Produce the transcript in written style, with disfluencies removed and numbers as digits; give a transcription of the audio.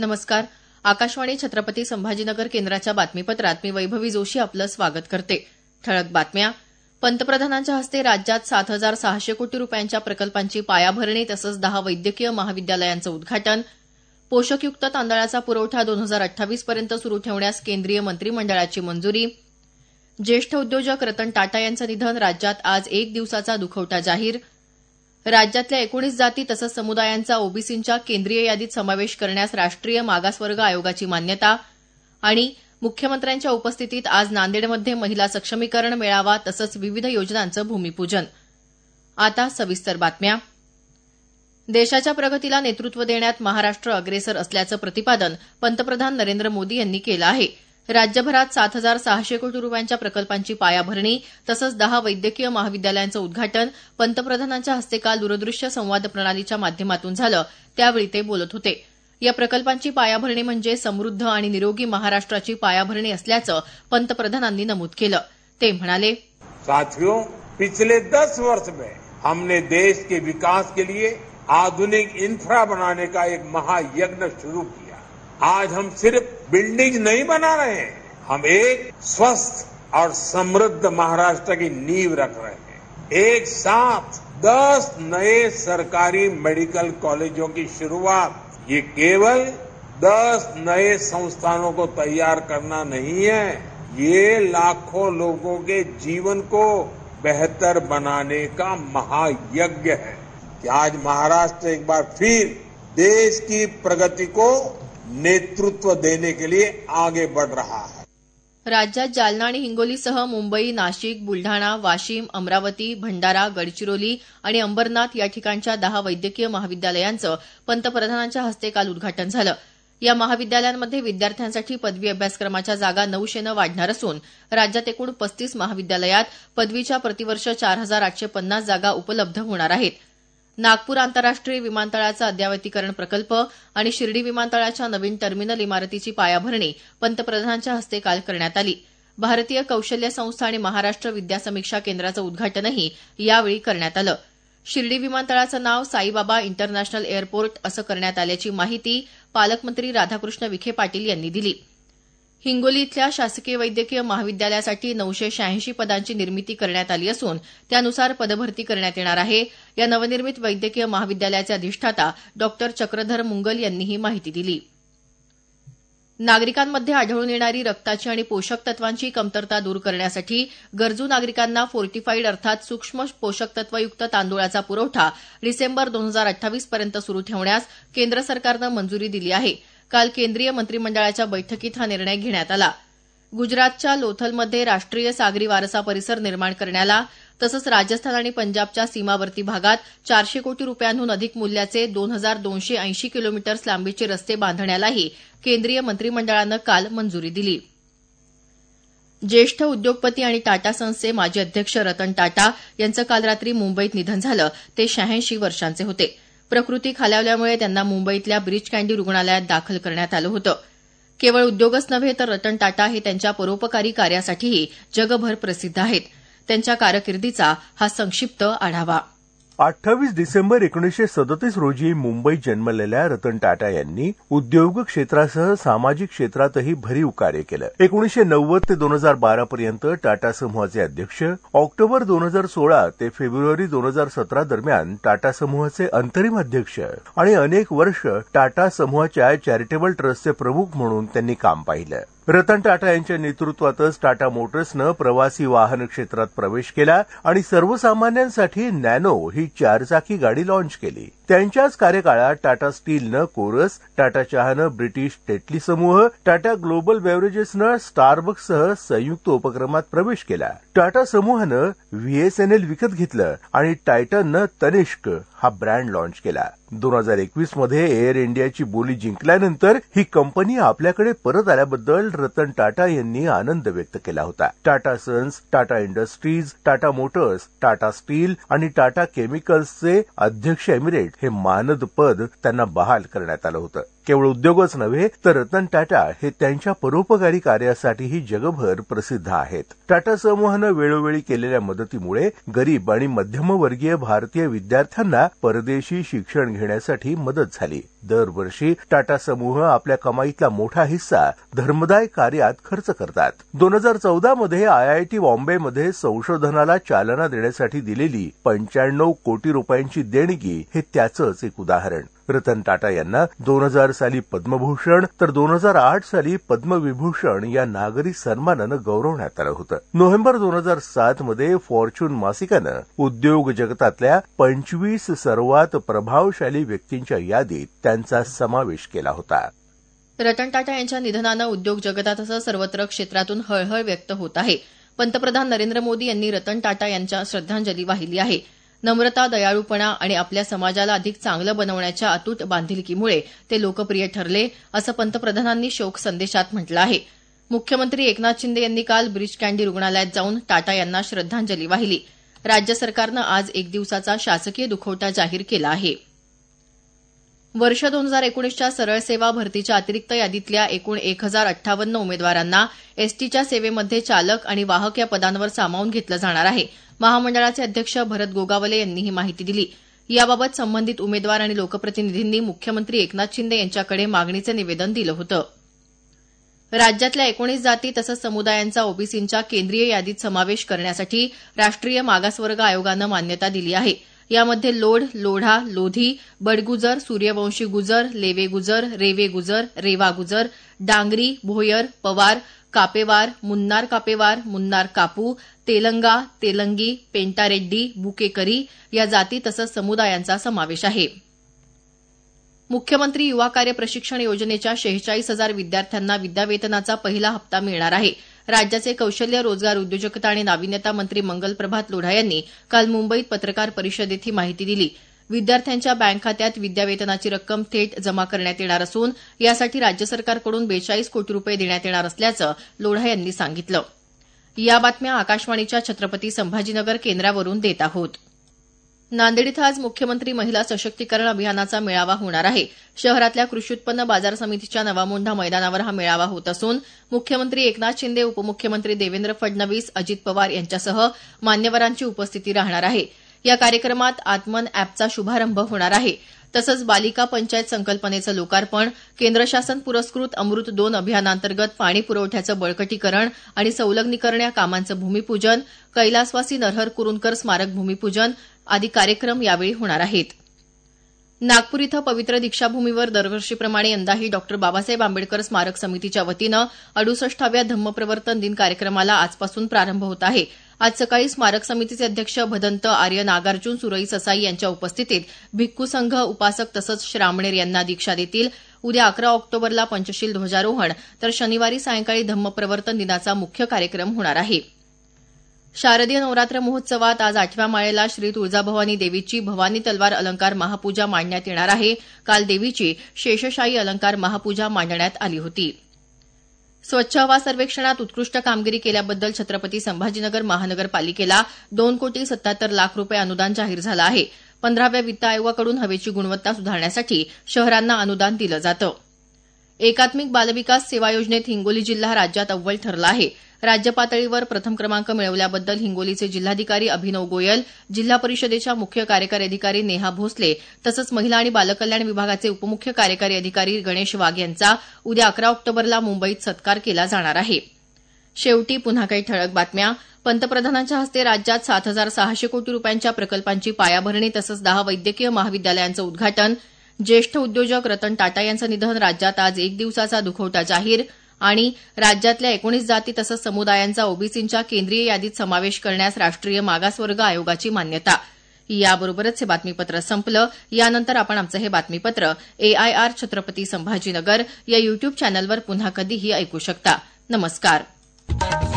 नमस्कार. आकाशवाणी छत्रपती संभाजीनगर केंद्राच्या बातमीपत्रात मी वैभवी जोशी आपलं स्वागत करते. ठळक बातम्या. पंतप्रधानांच्या हस्ते राज्यात 7,600 कोटी रुपयांच्या प्रकल्पांची पायाभरणी तसंच 10 वैद्यकीय महाविद्यालयांचं उद्घाटन. पोषकयुक्त तांदळाचा पुरवठा 2028 पर्यंत सुरू ठेवण्यास केंद्रीय मंत्रिमंडळाची मंजुरी. ज्येष्ठ उद्योजक रतन टाटा यांचं निधन, राज्यात आज 1 दिवसाचा दुखवटा जाहीर. राज्यातल्या 19 जाती तसंच समुदायांचा ओबीसींच्या केंद्रीय यादीत समावेश करण्यास राष्ट्रीय मागासवर्ग आयोगाची मान्यता. आणि मुख्यमंत्र्यांच्या उपस्थितीत आज नांदेडमध्ये महिला सक्षमीकरण मेळावा तसंच विविध योजनांचं भूमिपूजन. आता सविस्तर बातम्या. देशाच्या प्रगतीला नेतृत्व देण्यात महाराष्ट्र अग्रेसर असल्याचं प्रतिपादन पंतप्रधान नरेंद्र मोदी यांनी केलं आहे. राज्यभरात 7,600 कोटी रुपयांच्या प्रकल्पांची पायाभरणी तसंच 10 वैद्यकीय महाविद्यालयांचं उद्घाटन पंतप्रधानांच्या हस्ते काल दूरदृश्य संवाद प्रणालीच्या माध्यमातून झालं, त्यावेळी ते बोलत होते. या प्रकल्पांची पायाभरणी म्हणजे समृद्ध आणि निरोगी महाराष्ट्राची पायाभरणी असल्याचं पंतप्रधानांनी नमूद केलं. ते म्हणाले, साथियों, पिछले 10 वर्ष में हमने देश के विकास के लिए आधुनिक इंफ्रा बनाने का एक महायज्ञ शुरू किया. आज हम सिर्फ बिल्डिंग नहीं बना रहे हैं, हम एक स्वस्थ और समृद्ध महाराष्ट्र की नींव रख रहे हैं. एक साथ 10 नए सरकारी मेडिकल कॉलेजों की शुरुआत, ये केवल 10 नए संस्थानों को तैयार करना नहीं है, ये लाखों लोगों के जीवन को बेहतर बनाने का महायज्ञ है कि आज महाराष्ट्र एक बार फिर देश की प्रगति को नेतृत्व देने के लिए आगे बढ़ रहा है. राज्यात जालना आणि हिंगोलीसह मुंबई, नाशिक, बुलढाणा, वाशिम, अमरावती, भंडारा, गडचिरोली आणि अंबरनाथ या ठिकाणच्या 10 वैद्यकीय महाविद्यालयांचं पंतप्रधानांच्या हस्ते काल उद्घाटन झालं. या महाविद्यालयांमध्ये विद्यार्थ्यांसाठी पदवी अभ्यासक्रमाच्या जागा 900 वाढणार असून राज्यात एकूण 35 महाविद्यालयात पदवीच्या प्रतिवर्ष 4,850 जागा उपलब्ध होणार आहेत. नागपूर आंतरराष्ट्रीय विमानतळाचा अद्ययावतीकरण प्रकल्प आणि शिर्डी विमानतळाच्या नवीन टर्मिनल इमारतीची पायाभरणी पंतप्रधानांच्या हस्ते काल करण्यात आली. भारतीय कौशल्य संस्था आणि महाराष्ट्र विद्या समीक्षा केंद्राचं उद्घाटनही यावेळी करण्यात आलं. शिर्डी विमानतळाचं नाव साईबाबा इंटरनॅशनल एअरपोर्ट असं करण्यात आल्याची माहिती पालकमंत्री राधाकृष्ण विखे पाटील यांनी दिली. हिंगोली इथल्या शासकीय वैद्यकीय महाविद्यालयासाठी 986 पदांची निर्मिती करण्यात आली असून त्यानुसार पदभरती करण्यात येणार आहे. या नवनिर्मित वैद्यकीय महाविद्यालयाचे अधिष्ठाता डॉ चक्रधर मुंगल यांनी ही माहिती दिली. नागरिकांमध्ये आढळून येणारी रक्ताची आणि पोषक तत्वांची कमतरता दूर करण्यासाठी गरजू नागरिकांना फोर्टिफाईड अर्थात सूक्ष्म पोषक तत्वयुक्त तांदूळाचा पुरवठा डिसेंबर 2028 पर्यंत सुरू ठेवण्यास केंद्र सरकारनं मंजुरी दिली आहे. काल केंद्रीय मंत्रिमंडळाच्या बैठकीत हा निर्णय घेण्यात आला. गुजरातच्या लोथलमध्ये राष्ट्रीय सागरी वारसा परिसर निर्माण करण्याला तसंच राजस्थान आणि पंजाबच्या सीमावर्ती भागात 400 कोटी रुपयांहून अधिक मूल्याचे 2,280 किलोमीटर्स लांबीचे रस्ते बांधण्यालाही केंद्रीय मंत्रिमंडळानं काल मंजुरी दिली. ज्येष्ठ उद्योगपती आणि टाटा सन्सचे माजी अध्यक्ष रतन टाटा यांचं काल रात्री मुंबईत निधन झालं. ते 86 वर्षांचे होते. प्रकृती खालावल्यामुळे त्यांना मुंबईतल्या ब्रीच कँडी रुग्णालयात दाखल करण्यात आलं होतं. केवळ उद्योगच नव्हे तर रतन टाटा हे त्यांच्या परोपकारी कार्यासाठीही जगभर प्रसिद्ध आहेत. त्यांच्या कारकिर्दीचा हा संक्षिप्त आढावा. 28 डिसेंबर 1937 रोजी मुंबईत जन्मलेल्या रतन टाटा यांनी उद्योग क्षेत्रासह सामाजिक क्षेत्रातही भरीव कार्य केलं. 1990 ते 2012 पर्यंत टाटा समूहाचे अध्यक्ष, ऑक्टोबर 2016 ते फेब्रुवारी 2017 दरम्यान टाटा समूहाचे अंतरिम अध्यक्ष आणि अनेक वर्ष टाटा समूहाच्या चॅरिटेबल ट्रस्टचे प्रमुख म्हणून त्यांनी काम पाहिलं. रतन टाटा यांच्या नेतृत्वातच टाटा मोटर्सनं प्रवासी वाहन क्षेत्रात प्रवेश केला आणि सर्वसामान्यांसाठी नॅनो ही 4-चाकी गाडी लॉन्च केली. त्यांच्याच कार्यकाळात टाटा स्टीलनं कोरस, टाटा चहानं ब्रिटिश टेटली समूह, टाटा ग्लोबल बेव्हरेजेसनं स्टारबक्ससह संयुक्त उपक्रमात प्रवेश केला. टाटा समूहानं व्हीएसएनएल विकत घेतलं आणि टायटननं तनिष्क हा ब्रँड लॉन्च केला. 2021 मध्ये एअर इंडियाची बोली जिंकल्यानंतर ही कंपनी आपल्याकडे परत आल्याबद्दल रतन टाटा यांनी आनंद व्यक्त केला होता. Tata Sons, Tata Industries, Tata Motors, Tata Steel आणि टाटा केमिकल्सचे अध्यक्ष एमिरेट हे मानद पद त्यांना बहाल करण्यात आलं होतं. केवळ उद्योगच नव्हे तर रतन टाटा हे त्यांच्या परोपकारी कार्यासाठीही जगभर प्रसिद्ध आहेत. टाटा समूहानं वेळोवेळी केलेल्या मदतीमुळे गरीब आणि मध्यमवर्गीय भारतीय विद्यार्थ्यांना परदेशी शिक्षण घेण्यासाठी मदत झाली. दरवर्षी टाटा समूह आपल्या कमाईतला मोठा हिस्सा धर्मदाय कार्यात खर्च करतात. 2014 मध्ये IIT बॉम्बेमध्ये संशोधनाला चालना देण्यासाठी दिलेली 95 कोटी रुपयांची देणगी हे त्याचंच एक उदाहरण. रतन टाटा यांना 2000 साली पद्मभूषण तर 2008 साली पद्मविभूषण या नागरी सन्मानानं गौरवण्यात आलं होतं. नोव्हेंबर 2007 मध्ये फॉर्च्यून मासिकानं उद्योग जगतातल्या 25 सर्वात प्रभावशाली व्यक्तींच्या यादीत त्यांचा समावेश केला होता. रतन टाटा यांच्या निधनानं उद्योग जगतातसह सर्वत्र क्षेत्रातून हळहळ व्यक्त होत आहे. पंतप्रधान नरेंद्र मोदी यांनी रतन टाटा यांच्या श्रद्धांजली वाहिली आहे. नम्रता, दयाळूपणा आणि आपल्या समाजाला अधिक चांगलं बनवण्याच्या अतूट बांधिलकीमुळे ते लोकप्रिय ठरले, असं पंतप्रधानांनी शोक संदेशात म्हटलं आहे. मुख्यमंत्री एकनाथ शिंदे यांनी काल ब्रीच कँडी रुग्णालयात जाऊन टाटा यांना श्रद्धांजली वाहिली. राज्य सरकारनं आज एक दिवसाचा शासकीय दुखवटा जाहीर केला आहे. वर्ष 2019च्या सरळ सेवा भरतीच्या अतिरिक्त यादीतल्या एकूण 1058 उमेदवारांना एसटीच्या सेवेमध्ये चालक आणि वाहक या पदांवर सामावून घेतलं जाणार आहे. महामंडळाचे अध्यक्ष भरत गोगावले यांनी ही माहिती दिली. याबाबत संबंधित उमेदवार आणि लोकप्रतिनिधींनी मुख्यमंत्री एकनाथ शिंदे यांच्याकडे मागणीचं निवेदन दिलं होतं. राज्यातल्या 19 जाती तसंच समुदायांचा ओबीसींच्या केंद्रीय यादीत समावेश करण्यासाठी राष्ट्रीय मागासवर्ग आयोगानं मान्यता दिली आहे. यामध्ये लोढ, लोढा, लोधी, बडगुजर, सूर्यवंशी गुजर, लेवे गुजर, रेवे गुजर, रेवा गुजर, डांगरी, भोयर, पवार, कापेवार, मुन्नार कापेवार, मुन्नार कापू, तेलंगा, तेलंगी, पेंटारेड्डी, बुकेकरी या जाती तसंच समुदायांचा समावेश आहे. मुख्यमंत्री युवा कार्य प्रशिक्षण योजनेच्या 46,000 विद्यार्थ्यांना विद्यावेतनाचा पहिला हप्ता मिळणार आहे. राज्याचे कौशल्य, रोजगार, उद्योजकता आणि नाविन्यता मंत्री मंगलप्रभात लोढा यांनी काल मुंबईत पत्रकार परिषदेत ही माहिती दिली. विद्यार्थ्यांच्या बँक खात्यात विद्यावेतनाची रक्कम थेट जमा करण्यात येणार असून यासाठी राज्य सरकारकडून 42 कोटी रुपये देण्यात येणार असल्याचं लोढा यांनी सांगितलं. या बातम्या आकाशवाणीच्या छत्रपती संभाजीनगर केंद्रावरून देत आहोत. नांदेड इथं आज मुख्यमंत्री महिला सशक्तीकरण अभियानाचा मेळावा होणार आहे. शहरातल्या कृषी उत्पन्न बाजार समितीच्या नवामोंढा मैदानावर हा मेळावा होत असून मुख्यमंत्री एकनाथ शिंदे, उपमुख्यमंत्री देवेंद्र फडणवीस, अजित पवार यांच्यासह मान्यवरांची उपस्थिती राहणार आहे. या कार्यक्रमात आत्मन अॅपचा शुभारंभ होणार आहे. तसंच बालिका पंचायत संकल्पनेचं लोकार्पण, केंद्र शासन पुरस्कृत अमृत 2 अभियानांतर्गत पाणी पुरवठ्याचं बळकटीकरण आणि संलग्नीकरण या कामांचं भूमिपूजन, कैलासवासी नरहर कुरुंदकर स्मारक भूमिपूजन आदी कार्यक्रम यावेळी होणार आहेत. नागपूर इथं पवित्र दीक्षाभूमीवर दरवर्षीप्रमाणे यंदाही डॉ. बाबासाहेब आंबेडकर स्मारक समितीच्या वतीनं 68व्या धम्मप्रवर्तन दिन कार्यक्रमाला आजपासून प्रारंभ होत आहे. आज सकाळी स्मारक समितीचे अध्यक्ष भदंत आर्य नागार्जुन सुरई ससाई यांच्या उपस्थितीत भिक्खू संघ, उपासक तसंच श्रामणेर यांना दीक्षा देतील. उद्या 11 ऑक्टोबरला पंचशील ध्वजारोहण तर शनिवारी सायंकाळी धम्मप्रवर्तन दिनाचा मुख्य कार्यक्रम होणार आहे. शारदीय नवरात्र महोत्सवात आज 8व्या माळेला श्री तुळजाभवानी देवीची भवानी तलवार अलंकार महापूजा मांडण्यात येणार आहे. काल देवीची शेषशाही अलंकार महापूजा मांडण्यात आली होती. स्वच्छ हवा सर्वेक्षणात उत्कृष्ट कामगिरी केल्याबद्दल छत्रपती संभाजीनगर महानगरपालिकेला 2,77 लाख रुपये अनुदान जाहीर झालं आहे. 15व्या वित्त आयोगाकडून हवेची गुणवत्ता सुधारण्यासाठी शहरांना अनुदान दिलं जातं. एकात्मिक बालविकास सेवा योजनेत हिंगोली जिल्हा राज्यात अव्वल ठरला आहे. राज्य पातळीवर प्रथम क्रमांक मिळवल्याबद्दल हिंगोलीचे जिल्हाधिकारी अभिनव गोयल, जिल्हा परिषदेच्या मुख्य कार्यकारी अधिकारी नेहा भोसले तसंच महिला आणि बालकल्याण विभागाचे उपमुख्य कार्यकारी अधिकारी गणेश वाघ यांचा उद्या 11 ऑक्टोबरला मुंबईत सत्कार केला जाणार आहे. शेवटी पुन्हा काही ठळक बातम्या. पंतप्रधानांच्या हस्ते राज्यात 7,600 कोटी रुपयांच्या प्रकल्पांची पायाभरणी तसंच 10 वैद्यकीय महाविद्यालयांचं उद्घाटन. ज्येष्ठ उद्योजक रतन टाटा यांचं निधन, राज्यात आज एक दिवसाचा दुखवटा जाहीर. आणि राज्यातल्या 19 जाती तसंच समुदायांचा ओबीसींच्या केंद्रीय यादीत समावेश करण्यास राष्ट्रीय मागासवर्ग आयोगाची मान्यता. याबरोबरच हे बातमीपत्र संपलं. यानंतर आपण आमचं हे बातमीपत्र AIR छत्रपती संभाजीनगर या युट्यूब चॅनलवर पुन्हा कधीही ऐकू शकता. नमस्कार.